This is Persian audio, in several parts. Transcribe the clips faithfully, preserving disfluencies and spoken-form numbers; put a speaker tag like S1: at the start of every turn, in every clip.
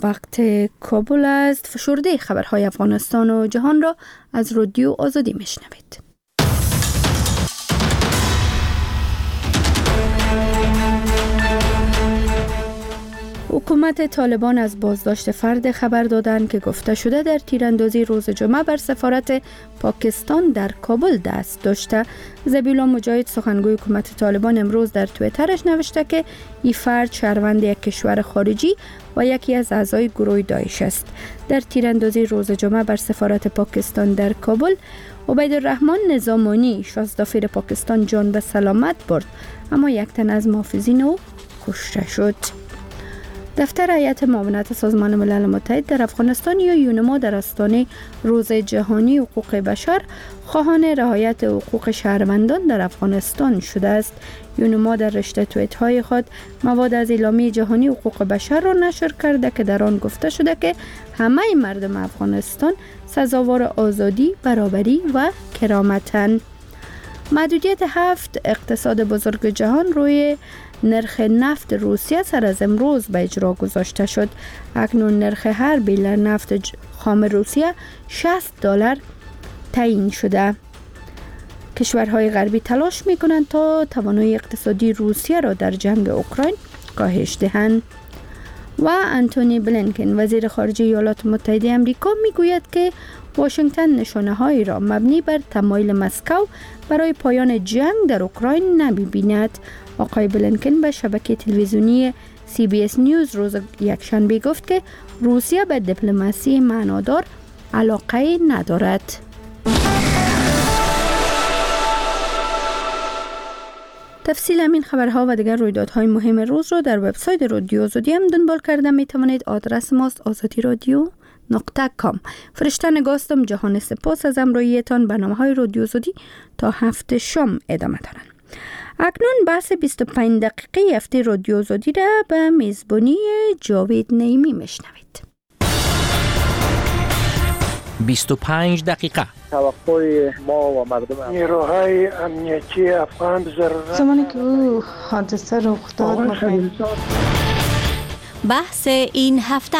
S1: وقت کابل است. فشرده خبرهای افغانستان و جهان را از رادیو آزادی میشنوید. حکومت طالبان از بازداشت فرد خبر دادند که گفته شده در تیراندازی روز جمعه بر سفارت پاکستان در کابل دست داشته. ذبیحالله مجاهد سخنگوی حکومت طالبان امروز در توییترش نوشته که این فرد شهروند یک کشور خارجی و یکی از اعضای گروه داعش است. در تیراندازی روز جمعه بر سفارت پاکستان در کابل، عبیدالرحمن نظامانی شازدافیر پاکستان جان به سلامت برد، اما یک تن از محافظین او کشته شد. دفتر هیئت معاونت سازمان ملل متحد در افغانستان یا یونما در آستانه روز جهانی حقوق بشر خواهان رعایت حقوق شهروندان در افغانستان شده است. یونما در رشته توییت‌های خود مواد از اعلامیه جهانی حقوق بشر را نشر کرده که در آن گفته شده که همه مردم افغانستان سزاوار آزادی، برابری و کرامتند. محدودیت هفت اقتصاد بزرگ جهان روی نرخ نفت روسیه سر از امروز به اجرا گذاشته شد. اکنون نرخ هر بیلر نفت خام روسیه شصت دلار تعیین شده. کشورهای غربی تلاش می‌کنند تا توانایی اقتصادی روسیه را در جنگ اوکراین کاهش دهند. و آنتونی بلینکن وزیر خارجه ایالات متحده آمریکا میگوید که واشنگتن نشانه‌هایی را مبنی بر تمایل مسکو برای پایان جنگ در اوکراین نمی‌بیند. آقای بلینکن به شبکه تلویزیونی سی بی اس نیوز روز یکشنبه گفت که روسیه به دیپلماسی معنادار علاقه ندارد. تفصیل همین خبرها و دیگر رویدادهای مهم روز را در وبسایت رادیو آزادی هم دنبال کرده می توانید. آدرس ماست آزادی رادیو نقطه کام. فرشته نگاستم. جهان سپاس از همراهیتان. برنامه‌های رادیو آزادی تا هفت شام ادامه دارند. اکنون بحث بیست و پنج دقیقه هفته رادیو آزادی را به میزبانی جاوید نعیمی میشنوید.
S2: بیست و پنج دقیقه.
S3: توقع ما و مردم
S4: نیروهای امنیتی افغان ضرورت
S5: زمانی که او حادثه رخ داد.
S6: بحث این هفته.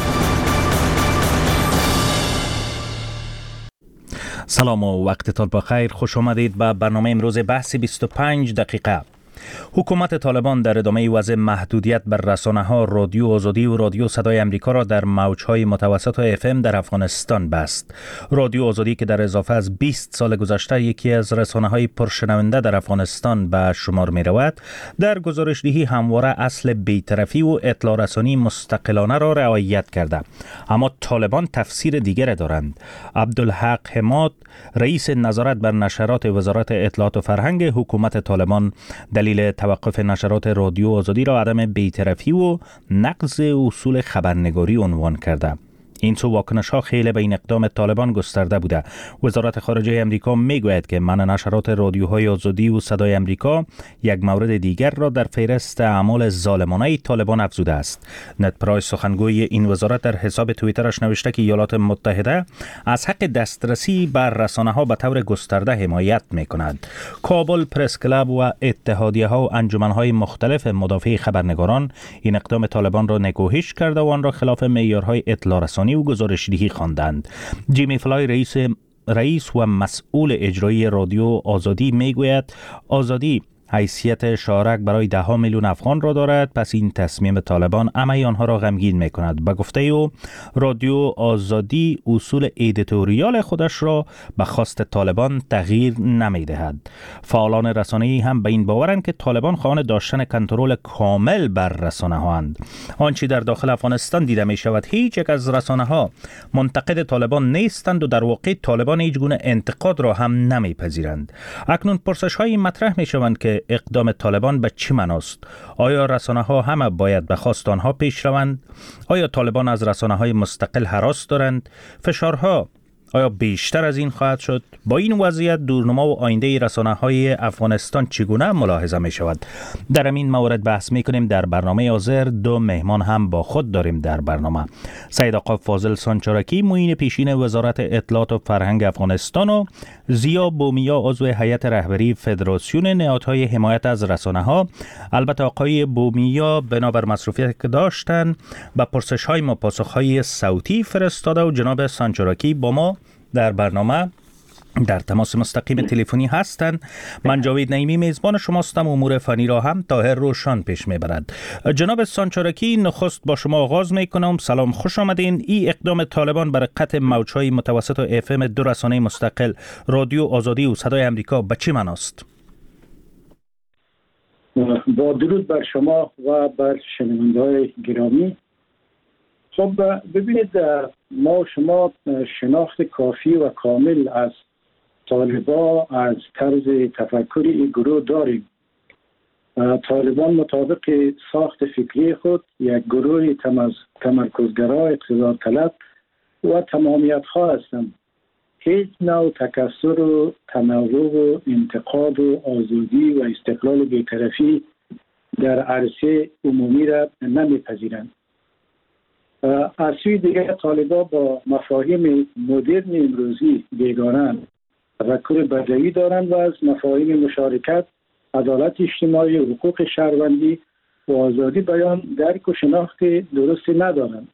S2: سلام و وقتتان بخیر. خوش آمدید به برنامه امروز بحث بیست و پنج دقیقه. حکومت طالبان در ادامه وضع محدودیت بر رسانه‌ها رادیو آزادی و رادیو صدای امریکا را در موج‌های متوسط و اف ام در افغانستان بست. رادیو آزادی که در اضافه از بیست سال گذشته یکی از رسانه‌های پرشنونده در افغانستان به شمار می‌رود، در گزارش‌دهی همواره اصل بی‌طرفی و اطلاع رسانی مستقلانه را رعایت کرده. اما طالبان تفسیر دیگر دارند. عبدالحق حماد، رئیس نظارت بر نشرات وزارت اطلاعات و فرهنگ حکومت طالبان، دلیل توقف نشرات رادیو آزادی را عدم بی‌طرفی و نقض اصول خبرنگاری عنوان کرده. این سو واکنش ها خیلی به این اقدام طالبان گسترده بوده. وزارت خارجه امریکا میگوید که منع نشرات رادیوهای آزادی و صدای امریکا یک مورد دیگر را در فهرست اعمال ظالمانه طالبان افزوده است. نت پرایس سخنگوی این وزارت در حساب توییترش نوشته که ایالات متحده از حق دسترسی بر رسانه ها به طور گسترده حمایت میکند. کابل پرس کلاب و اتحادیه ها و انجمن های مختلف مدافع خبرنگاران این اقدام طالبان را نکوهش کرده و آن را خلاف معیارهای اطلاع رسانی و گزارش‌دهی خواندند. جیمی فلای رئیس رئیس و مسئول اجرایی رادیو آزادی میگوید آزادی حیثیت شارک برای ده ها میلیون افغان را دارد، پس این تصمیم طالبان همه آنها را غمگین میکند. به گفته او رادیو آزادی اصول ادیتوریال خودش را به خواست طالبان تغییر نمیدهد. فعالان رسانه‌ای هم به این باورند که طالبان خواهان داشتن کنترل کامل بر رسانه ها اند. آنچه در داخل افغانستان دیده می شود هیچ یک از رسانه ها منتقد طالبان نیستند و در واقع طالبان هیچ گونه انتقاد را هم نمیپذیرند. اکنون پرسش هایی مطرح می شوند که اقدام طالبان به چه معناست؟ آیا رسانه ها همه باید به خواست آنها پیش روند؟ آیا طالبان از رسانه های مستقل هراس دارند؟ فشارها آیا بیشتر از این خواهد شد؟ با این وضعیت دورنما و آینده رسانه‌های افغانستان چگونه ملاحظه می شود؟ در این مورد بحث می کنیم. در برنامه حاضر دو مهمان هم با خود داریم در برنامه. سید آقا فاضل سانچارکی، معین پیشین وزارت اطلاعات و فرهنگ افغانستان، و زیا بومیا، عضو هیئت رهبری فدراسیون نهادهای حمایت از رسانه‌ها. البته آقای بومیا بنابر مصروفیت که داشتن با پرسش‌های ما پاسخ‌های صوتی فرستاده و جناب سانچارکی با ما در برنامه در تماس مستقیم تلفنی هستند. من جاوید نعیمی میزبان شماستم. امور فنی را هم طاهر روشن پیش میبرد. جناب سانچارکی، نخست با شما آغاز میکنم. سلام، خوش آمدین. این اقدام طالبان بر قطع موجهای متوسط و اف ام دو رسانه مستقل رادیو آزادی و صدای امریکا به چه معناست؟
S6: با درود بر شما و بر شنونده‌های گرامی. خب ببینید، ما شما شناخت کافی و کامل از طالبان، از طرز تفکر این گروه داریم. طالبان مطابق ساخت فکری خود یک گروه تمرکزگرا، اقتدار طلب و تمامیت خواه هستند. هیچ نوع تکثر و تنوع و انتقاد و آزادی و استقلال بی‌طرفی در عرصه عمومی را نمیپذیرند. از سوی دیگر طالبان با مفاهیم مدرن امروزی بیگانند، تفکر بدوی دارند و از مفاهیم مشارکت، عدالت اجتماعی، حقوق شهروندی و آزادی بیان درک و شناخت درستی ندارند.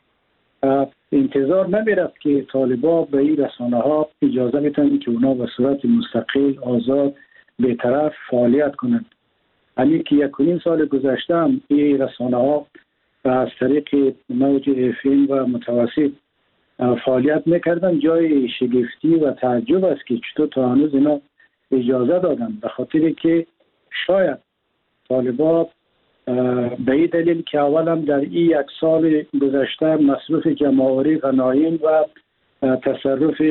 S6: انتظار نمیرفت که طالبان به این رسانه ها اجازه میتن که اونا به صورت مستقل، آزاد، بی‌طرف فعالیت کنند. همین که یک و نیم سال گذشته هم این رسانه ها از طریق موج اف ام و متوسط فعالیت میکردن. جای شگفتی و تعجب است که چطور تا هنوز اینا اجازه دادن، به خاطر که شاید طالبان به این دلیل که اولا در این یک سال گذشته مصرف جمع‌آوری غنایم و تصرف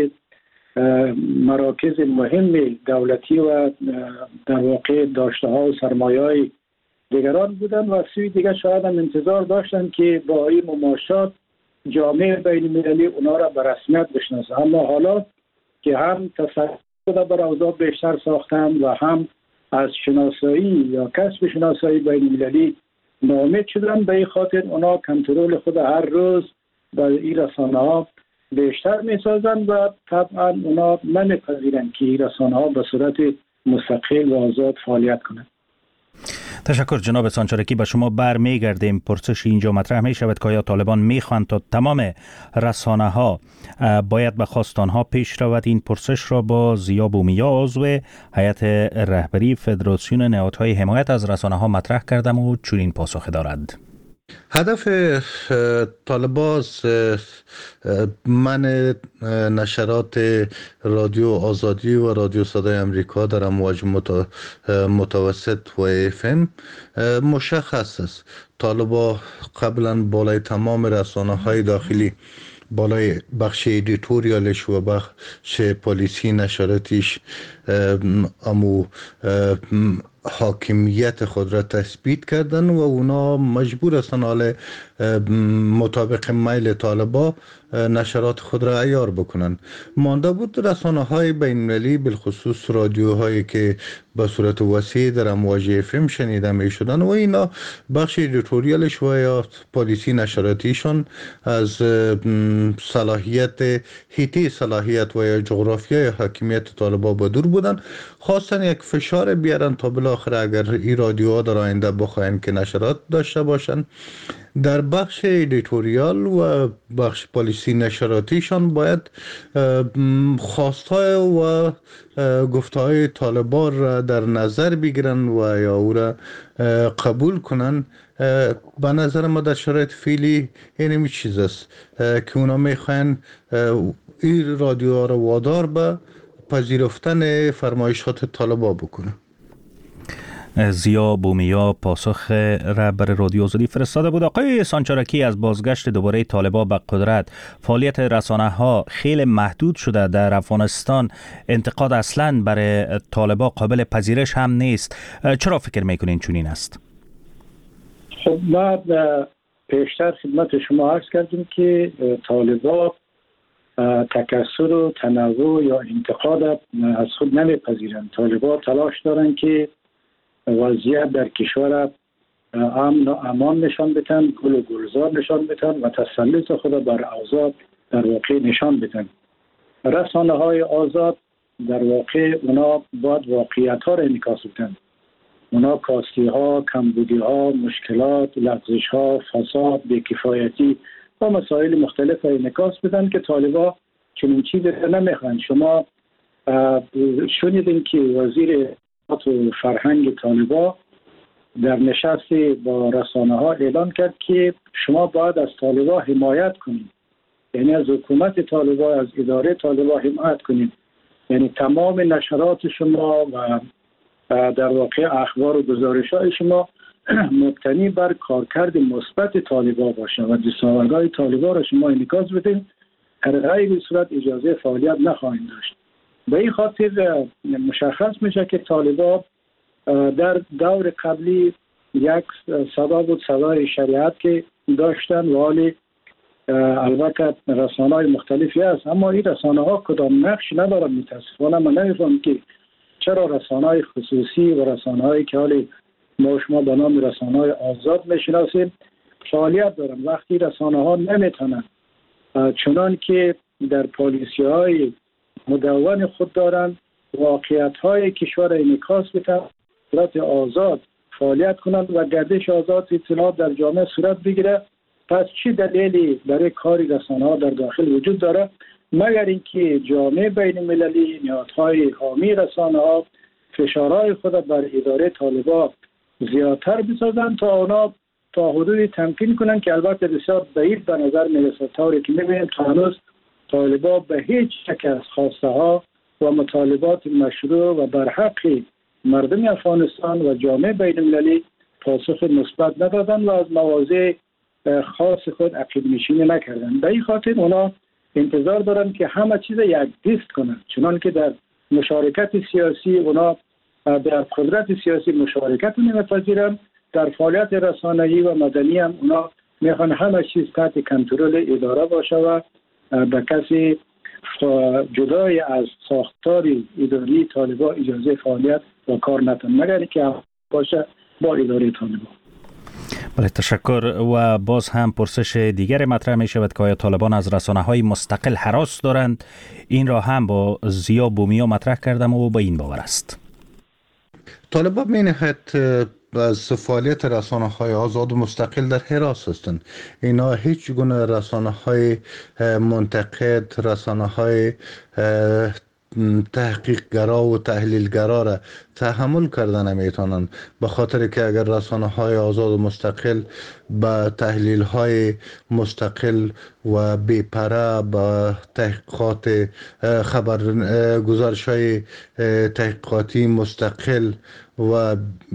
S6: مراکز مهم دولتی و در واقع داشته ها و سرمایه های دیگران بودن و سوی دیگر شاید هم انتظار داشتن که با این مماشات جامعه بین المللی اونا را به رسمیت بشناسه. اما حالا که هم تصرف بر اوضاع بیشتر ساختن و هم از شناسایی یا کسب شناسایی بین المللی ناامید شدن، به این خاطر اونا کنترل خود هر روز بر این رسانه ها بیشتر میسازن و طبعا اونا نمیپذیرن که این رسانه ها به صورت مستقل و آزاد فعالیت کنند.
S2: تشکر جناب سانچارکی. به شما برمیگردیم. پرسش اینجا مطرح می شود که آیا طالبان میخواند تا تمام رسانه ها باید به خواستان ها پیش رود؟ این پرسش را با زیا بومیا، عضو هیئت رهبری فدراسیون نهادهای حمایت از رسانه ها مطرح کردم و چنین پاسخ دارد.
S7: هدف طالبان منع نشرات رادیو آزادی و رادیو صدای امریکا در امواج متوسط و اف ام مشخص است. طالبان قبلا بالای تمام رسانه های داخلی، بالای بخش ایدیتوریالش و بخش پالیسی نشراتیش امو حاکمیت خود را تثبیت کردن و اونا مجبور هستن حال مطابق میل طالبان نشرات خود را عیار بکنن. مانده بود رسانه های بین المللی، بالخصوص رادیوهایی که به صورت وسیع در امواج اف ام شنیده می شدن و اینا بخش ایدیتوریالش و یا پالیسی نشراتیشان از صلاحیت هیتی صلاحیت و یا جغرافیای حاکمیت طالبان به دور بودن. خواستن یک فشار بیارن تا بالاخره اگر این رادیوها در آینده بخواین که نشرات داشته باشن، در بخش ایدیتوریال و بخش پالیسی نشراتیشان باید خواستهای و گفتهای طالبان را در نظر بگیرن و یا او را قبول کنن. به نظر ما در شرایط فعلی اینمی چیز است که اونا میخواین این رادیوها را وادار به پذیرفتن فرمایشات طالبان بکنه.
S2: زیا بومیا پاسخ رهبر رادیو آزادی فرستاده بود. آقای سانچارکی، از بازگشت دوباره طالبان به قدرت فعالیت رسانه ها خیلی محدود شده در افغانستان. انتقاد اصلا برای طالبان قابل پذیرش هم نیست. چرا فکر میکنین چنین است؟
S6: خب ما پیشتر خدمت شما عرض کردیم که طالبان تکثر و تنوع یا انتقاد از خود نمیپذیرند. طالبان تلاش دارند که وضعیت در کشور امن و امان نشان بدن، گل و گلزار نشان بدن و تسلط خود بر اوضاع در واقع نشان بدن. رسانه های آزاد در واقع اونا باید واقعیت ها را انعکاس بدن. اونا کاستی ها، کمبودی ها، مشکلات، لغزش ها، فساد، بی‌کفایتی و مسائل مختلف را انعکاس بدن که طالبان چنین چیزی نمیخوان. شما شنیدین که وزیر و فرهنگ طالبان در نشست با رسانه ها اعلان کرد که شما باید از طالبان حمایت کنید، یعنی از حکومت طالبان، از اداره طالبان حمایت کنید. یعنی تمام نشرات شما و در واقع اخبار و گزارش های شما مبتنی بر کارکرد مثبت طالبان باشه و دستاوردهای طالبان را شما انعکاس بدین. در غیر صورت اجازه فعالیت نخواهید داشت. به این خاطر مشخص میشه که طالبان در دور قبلی یک صدا بود، صدای شریعت که داشتن و حالی البته رسانه های مختلفی هست، اما این رسانه ها کدام نقش ندارن. متاسفانه من نمی‌فهمم که چرا رسانه های خصوصی و رسانه هایی که حالی ما شما به نام رسانه های آزاد میشناسیم فعالیت دارن، وقتی رسانه ها نمیتونن چنان که در پالیسی های مدون خود دارن واقعیت های کشور انعکاس بدن، صورت آزاد فعالیت کنند و گردش آزاد اطلاعات در جامعه صورت بگیره. پس چی دلیلی برای کاری رسانه ها در داخل وجود داره مگر اینکه جامعه بین المللی، نهادهای حامی رسانه ها فشارهای خود بر اداره طالبان زیادتر بسازند تا اونا تا حدودی تمکین کنند که البته بسیار بعید به نظر میرسه. طوری که میبینیم تا هنوز طالبان به هیچ یک از خواسته ها و مطالبات مشروع و برحق مردم افغانستان و جامعه بین المللی پاسخ مثبت ندادن و از مواضع خاص خود عقب نشینی نکردن. به این خاطر اونا انتظار دارن که همه چیز یک دست کنند، چنان که در مشارکت سیاسی اونا در قدرت سیاسی مشارکت نمیپذیرن، در فعالیت رسانه‌ای و مدنی هم اونا میخوان همه چیز تحت کنترل اداره باشه و به کسی جدای از ساختار اداری طالبان اجازه فعالیت و کار نتن مگر که باشه با اداره طالبان.
S2: بله، تشکر. و باز هم پرسش دیگر مطرح می شود که آیا طالبان از رسانه های مستقل هراس دارند؟ این را هم با زیا بومیا مطرح کردم و با این باور است.
S7: طالبان می نهایت از فعالیت رسانه های آزاد و مستقل در حراس هستند. اینا هیچ گونه رسانه های منتقد، رسانه های تحقیق گرا و تحلیل گرا را تحمل کردن نمیتونن، به خاطر که اگر رسانه های آزاد و مستقل با تحلیل های مستقل و بی‌پره با تحقیقات خبر گزارش های تحقیقاتی مستقل و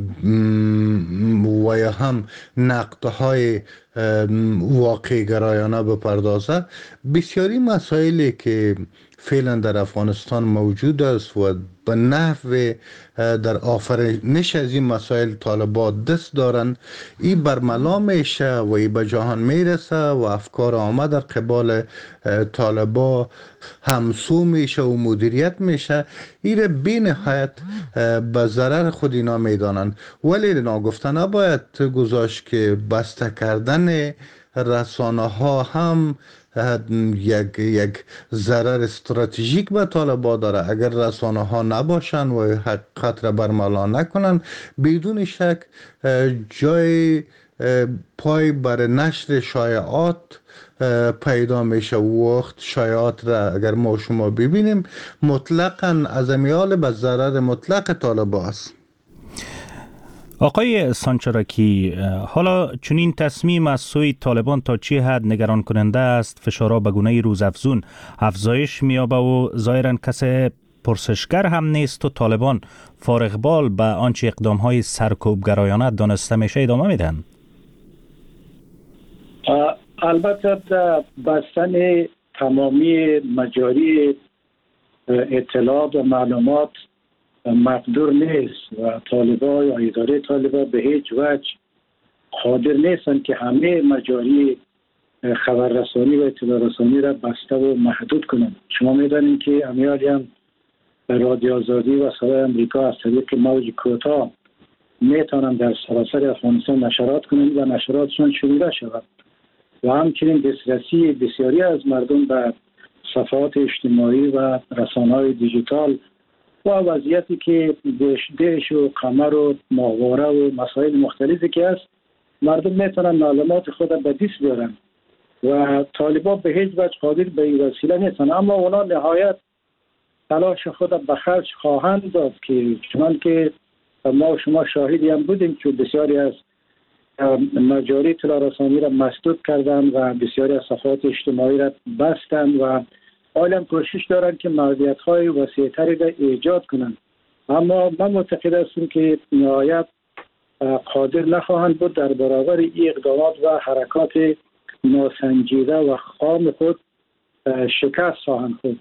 S7: و یا هم نقدهای واقع گرایانه بپردازه، بسیاری مسائلی که فعلا در افغانستان موجود است و به نحو در آفرینش از این مسائل طالبان دست دارن، این برملا میشه و این به جهان میرسه و افکار آمد در قبال طالبان همسو میشه و مدیریت میشه. این را بی نهایت به ضرر خود اینا میدانند. ولی ناگفته نباید گذاشت که بسته کردن رسانه ها هم یک یک ضرر استراتژیک به طالبان داره. اگر رسانه ها نباشن و حقیقت را برملا نکنن، بدون شک جای پای بر نشر شایعات پیدا میشه. وقت شایعات را اگر ما شما ببینیم مطلقاً از امیال به ضرر مطلق طالبان است.
S2: آقای سانچاراکی، حالا چنین تصمیم از سوی طالبان تا چه حد نگران کننده است؟ فشارها به گونه روزافزون افزایش می‌یابد و ظاهراً کسی پرسشگر هم نیست و طالبان فارغ بال به آنچه اقدام‌های سرکوبگرایانه دانسته میشه ادامه میدن.
S6: البته بستن تمامی مجاری اطلاعات و معلومات مقدور نیست و طالبان یا اداره طالبان به هیچ وجه قادر نیستن که همه مجاری خبررسانی و اطلاع رسانی را بسته و محدود کنند. شما می‌دانید که امیالی هم رادیو آزادی و صدای امریکا از طریق موج کوتاه میتونن در سراسر افغانستان نشرات کنند و نشراتشون شنیده شود و همچنین دسترسی بسیاری از مردم به صفحات اجتماعی و رسانه‌های دیجیتال و وضعیتی که دیش, دیش و قمر و ماهواره و مسائل مختلفی که است، مردم میتونن معلومات خود به دست بیارن و طالبان به هیچ وجه قادر به این وسیله نیستن، اما اونا نهایت تلاش خود به خرج خواهند داد که چون که ما شما شاهدی هم بودیم که بسیاری از مجاری اطلاع رسانی را مسدود کردن و بسیاری از صفحات اجتماعی را بستن و عالم کوشش دارند که محدودیت‌های وسیع‌تری را ایجاد کنند، اما من معتقد هستم که نهایت قادر نخواهند بود در برابر این اقدامات و حرکات ناسنجیده و خام خود شکست خواهند خورد.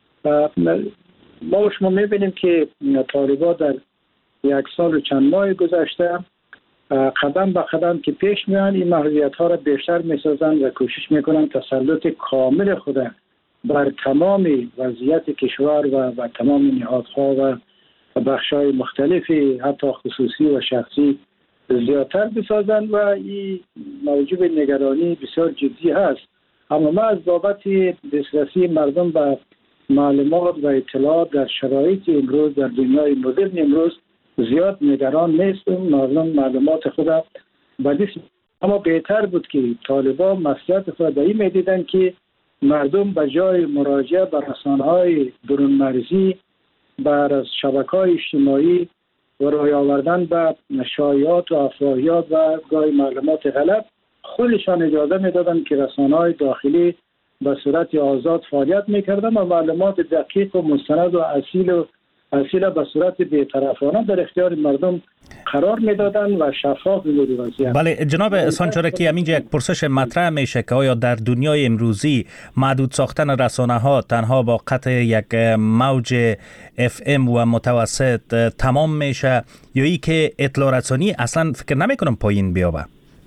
S6: ما شما می‌بینیم که طالبان در یک سال و چند ماه گذشته قدم به قدم که پیش میان این محدودیت‌ها را بیشتر می‌سازند و کوشش می‌کنند تسلط کامل خود بر تمام وضعیت کشور و بر تمام نهادها و بخش‌های مختلفی حتی خصوصی و شخصی زیادتر بسازند و این موجب نگرانی بسیار جدی هست. اما ما از بابت دسترسی مردم به معلومات و اطلاعات در شرایط امروز در دنیای مدرن امروز زیاد نگران نیستم. مردم معلومات خود به دست، اما بهتر بود که طالبان مصلحت خود به این می‌دیدند که مردم به جای مراجعه به رسانه‌های برون مرزی بر شبکه‌های اجتماعی و رای آوردن به شایعات و افواهیات و گاهی معلومات غلط، خودشان اجازه میدادند که رسانه‌های داخلی به صورت آزاد فعالیت میکردند و معلومات دقیق و مستند و اصیل و اصیل به صورت بی‌طرفانه در اختیار مردم قرار میدادن و شفاف بود وضعیت.
S2: بله جناب سانچارکی، همینجا یک پرسش مطرح میشه که آیا در دنیای امروزی محدود ساختن رسانه ها تنها با قطع یک موج اف ام و متوسط تمام میشه یا ای که اطلاع رسانی اصلا فکر نمی کنم پایین بیابه؟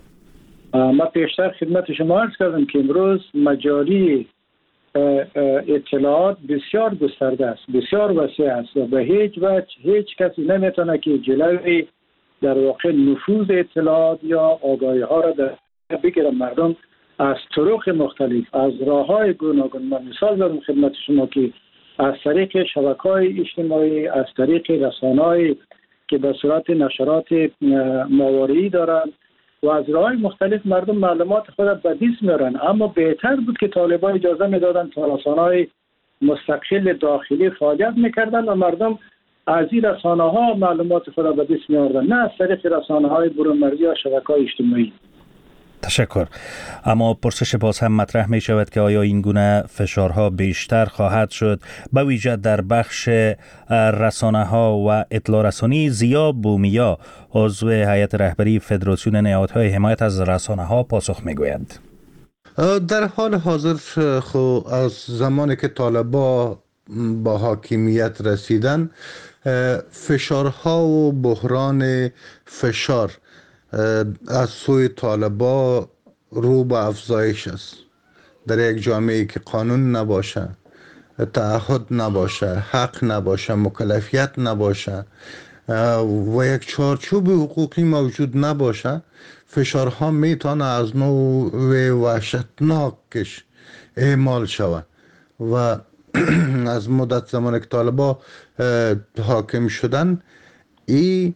S6: ما پیشتر خدمت شما عرض کردم که امروز مجاری اطلاعات بسیار گسترده است، بسیار وسیع است و به هیچ وجه هیچ کسی نمیتونه که جلوی در واقع نفوذ اطلاعات یا آگاهی ها را در بگیره. مردم از طرق مختلف، از راه های گوناگون، من مثال دارم خدمت شما که از طریق شبکه‌های اجتماعی، از طریق رسانه‌ای که به صورت نشرات ماهواره‌ای دارند و از راه‌های مختلف مردم معلومات خود به دست میارن. اما بهتر بود که طالبان اجازه میدادن تا رسانه‌های مستقل داخلی فعالیت میکردن و مردم از این رسانه‌ها معلومات خود به دست میآوردن، نه از طریق رسانه‌های برون مرزی یا شبکه‌های اجتماعی.
S2: تشکر. اما پرسش باز هم مطرح می شود که آیا این گونه فشارها بیشتر خواهد شد به ویژه در بخش رسانه ها و اطلاع رسانی؟ زیا بومیا عضو هیئت رهبری فدراسیون نهادهای حمایت از رسانه ها پاسخ می گویند.
S7: در حال حاضر خو از زمانی که طالبان با حاکمیت رسیدن فشارها و بحران فشار از سوی طالبان رو به افزایش است. در یک جامعه که قانون نباشه، تعهد نباشه، حق نباشه، مکلفیت نباشه و یک چارچوب حقوقی موجود نباشه، فشارها میتونه از نوع وحشتناکش اعمال شود و از مدت زمان که طالبان حاکم شدن این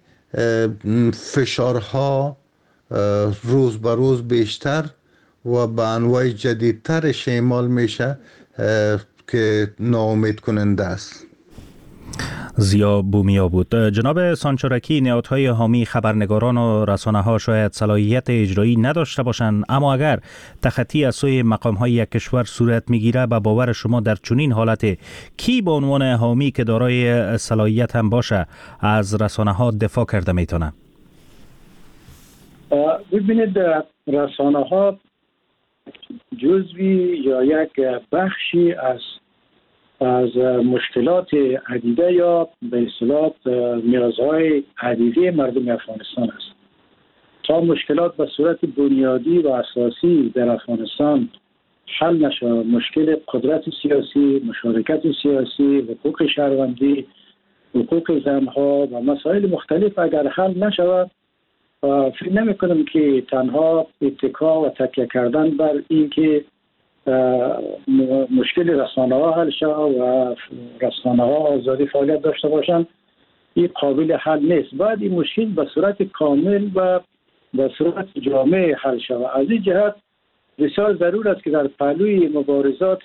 S7: فشارها روز به روز بیشتر و به انواع جدیدترش اعمال میشه که ناامید کننده است.
S2: زیا بومیا بود. جناب سانچارکی، نهادهای حامی خبرنگاران و رسانه ها شاید صلاحیت اجرایی نداشته باشند، اما اگر تخطی از سوی مقام های یک کشور صورت میگیره، به باور شما در چنین حالت کی به عنوان حامی که دارای صلاحیت هم باشه از رسانه ها دفاع کرده میتونه؟
S6: ببینید رسانه ها جزوی یا یک بخشی از از مشکلات عدیده یا به اصطلاح نیازهای عدیده مردم افغانستان است تا مشکلات به صورت بنیادی و اساسی در افغانستان حل نشه، مشکل قدرت سیاسی، مشارکت سیاسی، حقوق شهروندی، حقوق زنها و مسائل مختلف اگر حل نشود، فکر نمی کنم که تنها اتکا و تکیه کردن بر این که مشکل رسانه ها حل شود و رسانه ها آزادی فعالیت داشته باشند این قابل حل نیست. باید این مشکل به صورت کامل و به صورت جامع حل شود. از این جهت بسیار ضرور است که در پهلوی مبارزات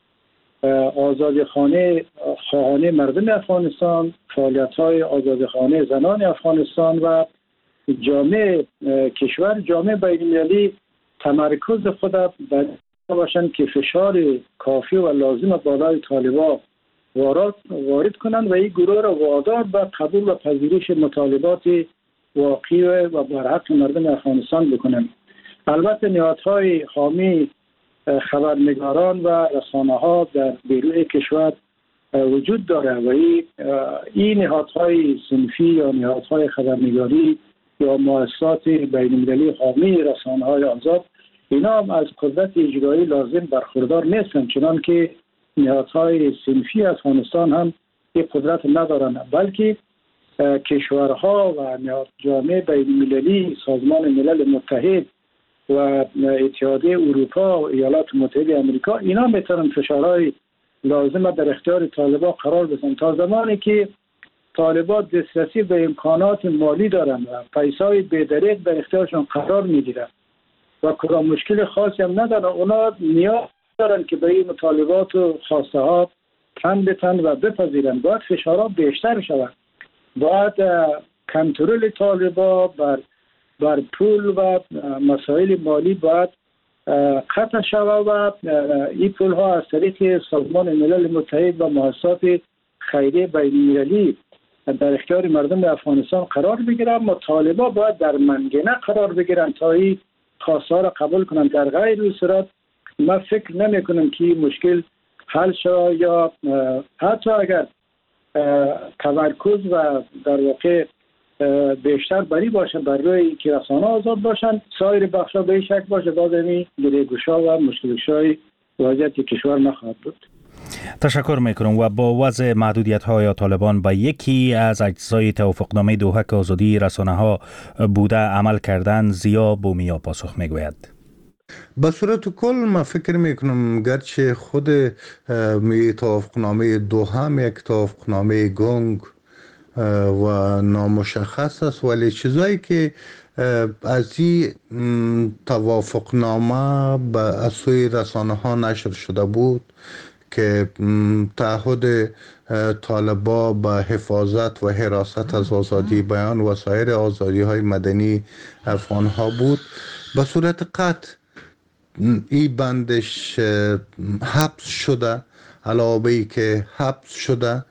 S6: آزادیخانه خواهان مردم افغانستان، فعالیت‌های آزادیخانه زنان افغانستان و جامعه کشور، جامعه بین‌المللی تمرکز خود بر باشند که فشار کافی و لازم بالای طالبان وارد وارد کنند و این گروه را وادار به قبول و پذیرش مطالبات واقعی و برحق مردم افغانستان بکنند. البته نهادهای حامی خبرنگاران و رسانه ها در بیرون کشور وجود داره و این نهادهای صنفی یا نهادهای خبرنگاری یا مؤسسات بین‌المللی حامی رسانه های آزاد اینا هم از قدرت اجرایی لازم برخوردار نیستند، چنان که نهادهای صنفی افغانستان هم این قدرت ندارند، بلکه کشورها و نهاد جامعه بین‌المللی، سازمان ملل متحد و اتحادیه اروپا و ایالات متحده آمریکا اینا میتونن فشارهای لازم در اختیار طالبان قرار بدن. تا زمانی که طالبان دسترسی به امکانات مالی دارن و پیسای بی‌دریغ در اختیارشون قرار میگیرن و کدام مشکل خاصی هم ندارن، اونا نیاز دارن که به این مطالبات و خواسته ها تن بتن و بپذیرن. باید فشارها بیشتر شود، باید کنترل طالبان بر بر پول و مسائل مالی باید قطع شود و این پول ها از طریق سازمان ملل متحد و مؤسسات خیریه بین‌المللی در اختیار مردم افغانستان قرار بگیرن. اما طالبان باید در منگنه قرار بگیرن تا این خواسته ها را قبول کنن. در غیر این صورت من فکر نمی کنم که مشکل حل شود یا حتی اگر تمرکز و در واقع بیشتر بری باشه بر روی که رسانه آزاد باشن، سایر بخشا به شک باشه باز این گریگوشا و مشکلشای وضعیت کشور نخواهد بود.
S2: تشکر میکنم و با وضع محدودیت های طالبان با یکی از اجزای توافقنامه دوحه که آزادی رسانه ها بوده عمل کردن، زیا بومیا پاسخ میگوید.
S7: به صورت کل من فکر میکنم گرچه خود می توافقنامه دوحه یک توافقنامه گنگ و نامشخص است، ولی چیزایی که از این توافقنامه به از سوی رسانه ها نشر شده بود که تعهد طالبا به حفاظت و حراست از آزادی بیان و سایر آزادی های مدنی افغان ها بود، به صورت قطع این بندش حبس شده. علاوه ای که حبس شده،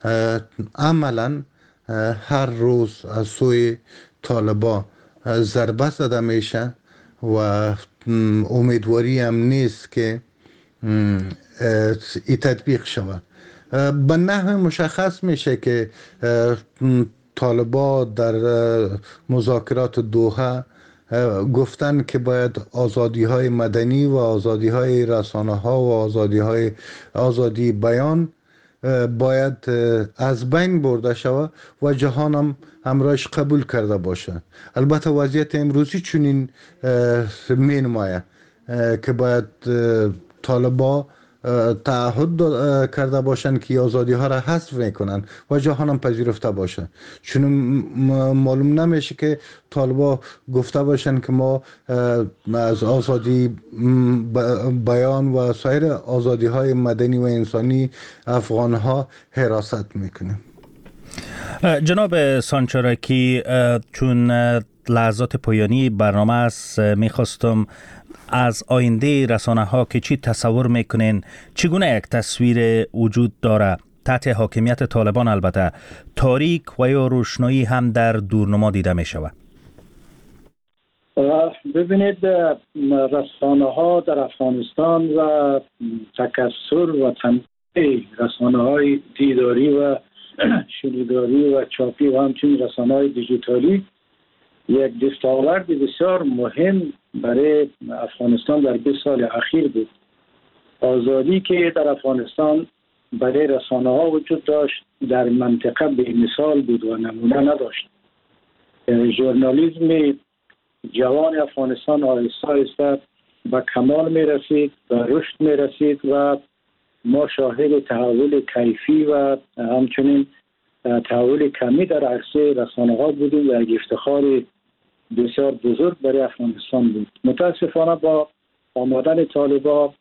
S7: عملا هر روز از سوی طالبا ضربه زده میشه و امیدواری هم نیست که این تطبیق شود. به نحو مشخص میشه که طالبا در مذاکرات دوحه گفتن که باید آزادی های مدنی و آزادی های رسانه ها و آزادی های آزادی بیان باید از بین برده شود و جهان هم همراهش قبول کرده باشه. البته وضعیت امروزی چنین می نماید که باید طالبا تعهد کرده باشند که آزادی ها را حذف میکنن و جهان هم پذیرفته باشه. چون معلوم نمیشه که طالبا گفته باشند که ما از آزادی بیان و سایر آزادی های مدنی و انسانی افغان ها حراست میکنیم.
S2: جناب سانچارکی، چون لحظات پایانی برنامه است، میخواستم از آینده رسانه ها که چی تصور میکنین، چگونه یک تصویر وجود داره تحت حاکمیت طالبان، البته تاریک و یا روشنایی هم در دورنما دیده می شود؟
S6: ببینید، رسانه ها در افغانستان و تکثر و تنوع رسانه های دیداری و شنیداری و چاپی و همچنین رسانه های دیجیتالی یک دستاورد بسیار مهم برای افغانستان در بیست سال اخیر بود. آزادی که در افغانستان برای رسانه ها وجود داشت در منطقه به مثال بود و نمونه نداشت. ژورنالیسم جوان افغانستان آهسته آهسته به کمال می رسید و رشد می رسید و ما شاهد تحول کیفی و همچنین تحول کمی در عرصه رسانه ها بودیم و یک افتخار بسیار بزرگ برای افغانستان بود. متاسفانه با آمدن طالبان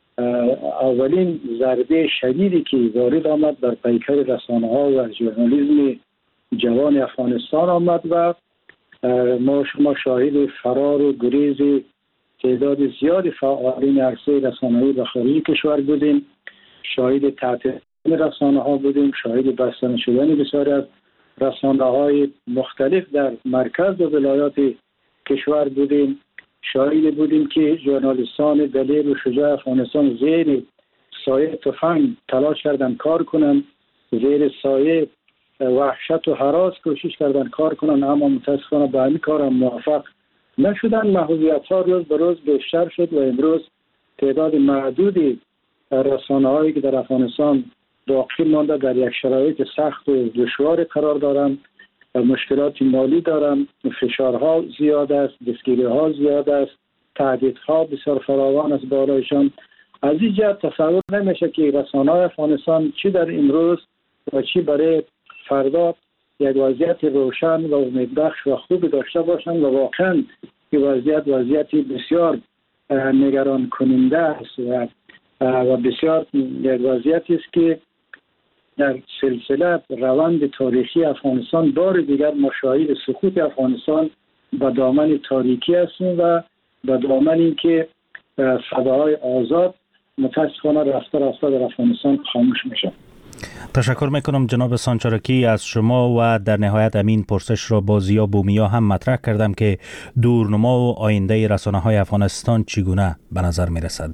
S6: اولین ضربه شدیدی که وارد آمد در پیکر رسانه ها و ژورنالیسم جوان افغانستان آمد و ما شما شاهد فرار و گریز تعداد زیاد فعالین عرصه رسانه‌ای به خارج کشور بودیم، شاهد تعطیل رسانه ها بودیم، شاهد بستن شدن بسیاری از رسانه های مختلف در مرکز و ولایات کشور بودیم، شاهد بودیم که ژورنالیستان دلیر و شجاع افغانستان زیر سایه تفنگ تلاش کردن کار کنند، زیر سایه وحشت و هراس کوشش کردن کار کنند، اما متاسفانه به همین کار هم موفق نشدن. محدودیت ها روز به روز بیشتر شد و امروز تعداد معدودی رسانه هایی که در افغانستان باقی مانده در یک شرایط سخت و دشوار قرار دارند، مشکلات مالی دارند، فشارها زیاد است، دستگیری ها زیاد است، تهدیدها بسیار فراوان است بالایشان. از این جهت تصور نمیشه که رسانه های افغانستان چی در امروز و چی برای فردا یک وضعیت روشن و امیدبخش و خوب داشته باشند و واقعا این وضعیت وضعیت بسیار نگران کننده است و و بسیار یک وضعیتی است که در سلسله روند تاریخی افغانستان بار دیگر ما شاهد سقوط افغانستان به دامن تاریکی هستیم و به دامن اینکه صداهای آزاد متاسفانه رفته رفته در افغانستان خاموش میشه.
S2: تشکر میکنم جناب سانچارکی از شما و در نهایت امین پرسش را با زیا بومیا هم مطرح کردم که دورنما و آینده رسانه های افغانستان چگونه به نظر میرسد.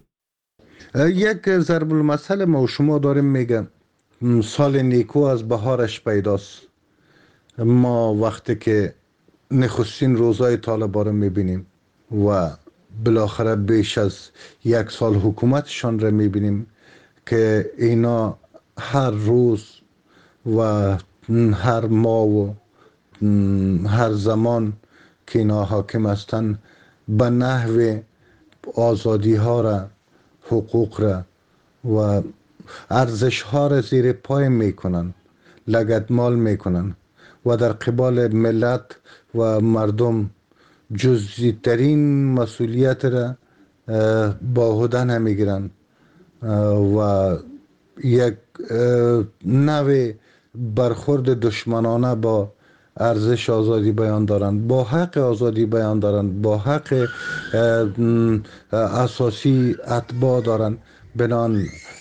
S7: یک ضرب المثل ما و شما داریم میگم سال نیکو از بهارش پیداست. ما وقتی که نخستین روزای طالبان رو میبینیم و بالاخره بیش از یک سال حکومتشان رو میبینیم که اینا هر روز و هر ماه و هر زمان که اینا حاکم هستند به نحو آزادی ها را، حقوق را و ارزش ها را زیر پای میکنن، لگدمال میکنن و در قبال ملت و مردم جزئی ترین مسئولیت را با عهده نمیگیرن و یک نوع برخورد دشمنانه با ارزش آزادی بیان دارند، با حق آزادی بیان دارند، با حق اساسی اتباع دارند. بنان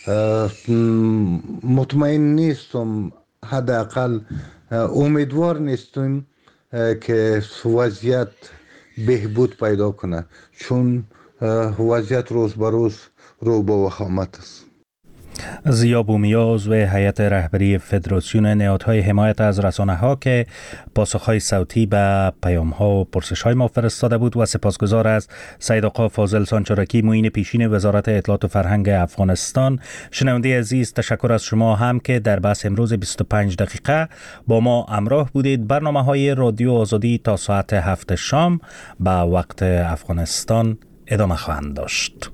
S7: مطمئن نیستم، حداقل امیدوار نیستم که وضعیت بهبود پیدا کنه، چون وضعیت روز به روز رو به وخامت است.
S2: زیا بومیا عضو هیئت رهبری فدراسیون نهادهای حمایت از رسانه‌ها که پاسخهای صوتی به پیام‌ها و پرسش‌های ما فرستاده بود و سپاسگزار از سید آقا فاضل سانچارکی معین پیشین وزارت اطلاعات و فرهنگ افغانستان. شنونده عزیز، تشکر از شما هم که در بحث امروز بیست و پنج دقیقه با ما همراه بودید. برنامه‌های رادیو آزادی تا ساعت هفت شام به وقت افغانستان ادامه خواهند داشت.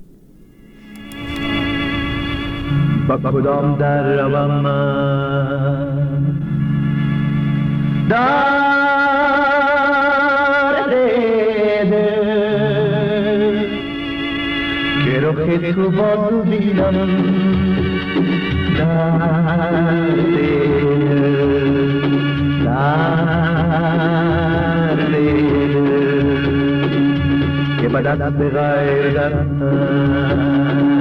S8: با کدام در روم من در دیده که رخ تو با تو بینم در دیده در دیده که بدت به غیر در